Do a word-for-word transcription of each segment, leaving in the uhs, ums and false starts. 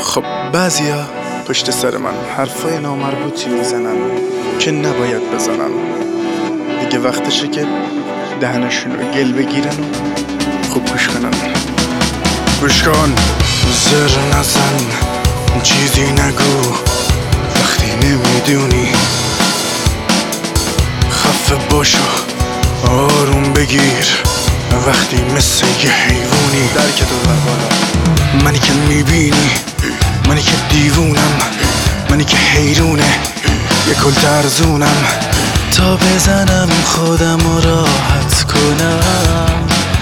خب بعضیا پشت سر من حرفای نامربوطی میزنن که نباید بزنن. دیگه وقتشه که دهنشون رو گل بگیرن و خوب گوش کنن. گوش کن، زر نزن، چیزی نگو وقتی نمیدونی. خفه باشو، آروم بگیر وقتی مثل یه حیوانی. درک تو بر بالا، منی که میبینی، منی که دیوونم، منی که حیرونه یه کل ترزونم. تا بزنم خودم رو راحت کنم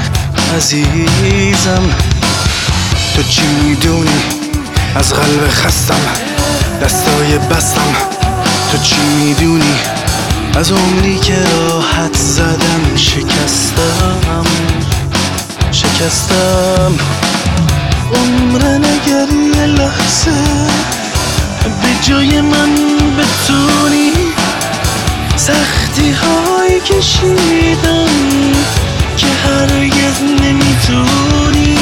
عزیزم. تو چی میدونی از قلب خستم، دستای بستم. تو چی میدونی از عمری که راحت زدم شکستم شکستم. عمر نگری یه لحظه به جای من بتونی. سختی های کشیدم که هرگز نمیتونی.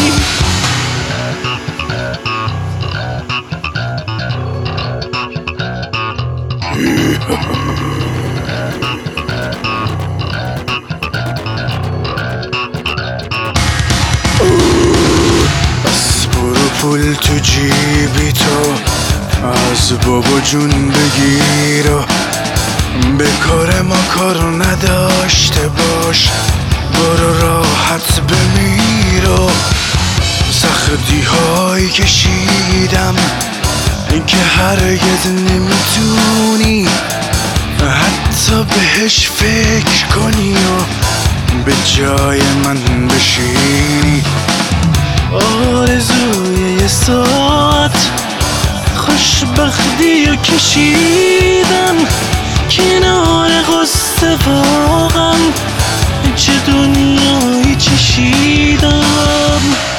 بس برو پول تو جیبی تو از بابا جون بگیر و به کار ما کارو نداشته باش. برو راحت بمیر و سختی های کشیدم که هرگز نمیتونی حتی بهش فکر کنی و به جای من بشینی. آرزوی یه ساعت خوشبختی و کشیدم کنار قصه واقعا چه دنیایی چشیدم.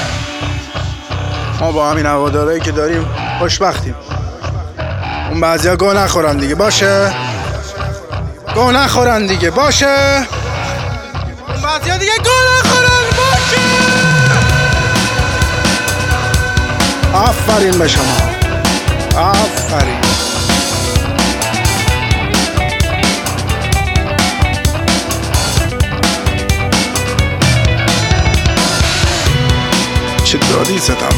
ما با همین هوادارایی که داریم خوشبختیم. اون بعضیا گوه نخورن دیگه باشه، گوه نخورن دیگه باشه، اون بعضیا دیگه گوه نخورن باشه. آفرین به شما، آفرین. چه دادی زدم.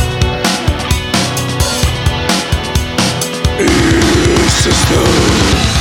Sister